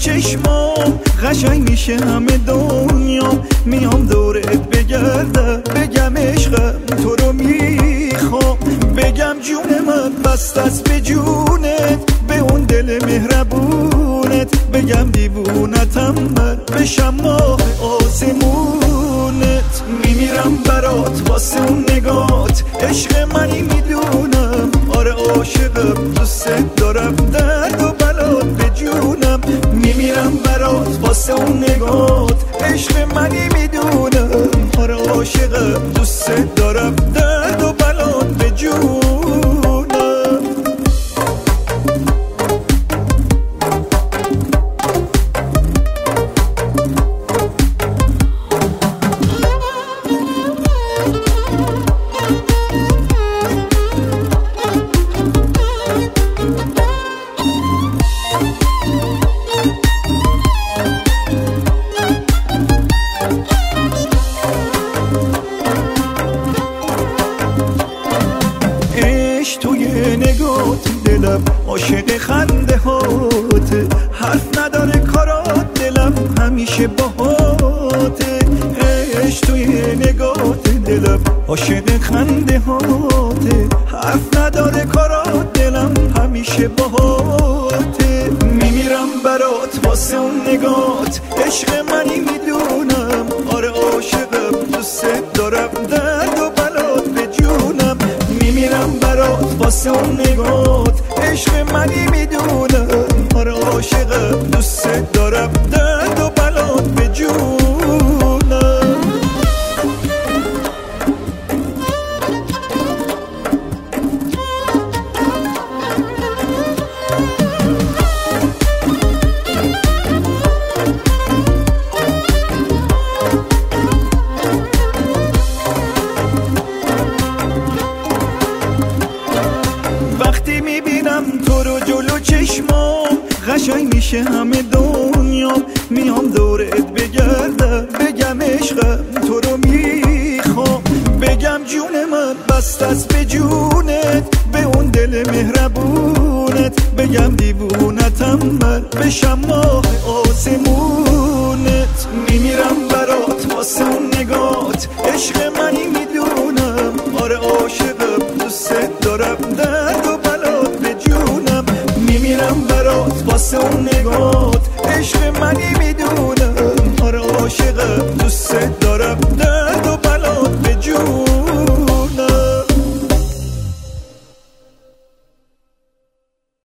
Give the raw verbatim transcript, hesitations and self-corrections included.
چشمام قشنگ میشه همه دنیام، میام دورت بگردم بگم عشقم تو رو میخوام، بگم جون من بست از به جونت، به اون دل مهربونت، بگم دیوونتم من بشم ماه آسمونت، میمیرم برات واسه اون نگات، عشق منی میدونم، آره عاشقم دوست دارم، درد و بلات به جونم، میمیرم برات واسه اون نگات، عشق منی میدونم، آره عاشقم دوست دارم، درد و بلات به جونم. توی نگات دلم عاشق خنده هاته، حرف نداره کارات دلم همیشه باهاته، عشق توی نگات دلم عاشق خنده هاته، حرف نداره کارات دلم همیشه باهاته، میمیرم برات واسه اون نگات، عشق منی میدونم، آره عاشقم دوست دارم، درد و بلات به جونم، میمیرم برات واسه اون نگات، عشق منی میدونم، آره عاشقم دوست دارم، درد و بلات به جونم. وقتی میبینم تو رو جلو چشمام قشنگ میشه همه دنیام، میام دورت بگردم بگم عشقم تو رو میخوام، بگم جون من بست از به جونت، به اون دل مهربونت، بگم دیوونتم من بشم ماه آسمونت، میمیرم برات واسه اون نگات، عشق منی میدونم، آره عاشقم دوست دارم، درد و بلات به جونم، میمیرم برات واسه اون نگات، عشق منی میدونم، آره عاشقم دوست دارم.